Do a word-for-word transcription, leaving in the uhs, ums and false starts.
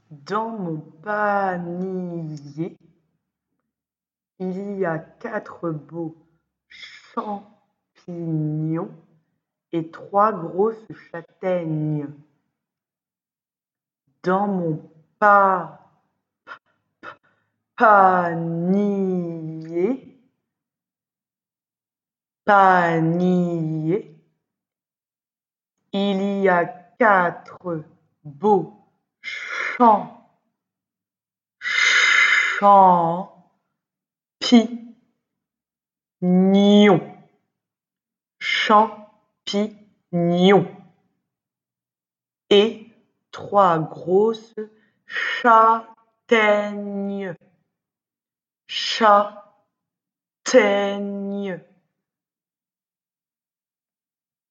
Dans mon panier, il y a quatre beaux champignons et trois grosses châtaignes. Dans mon pa panier, panier, il y a quatre beaux champs champignons, champignons, et trois grosses châtaignes, châtaignes.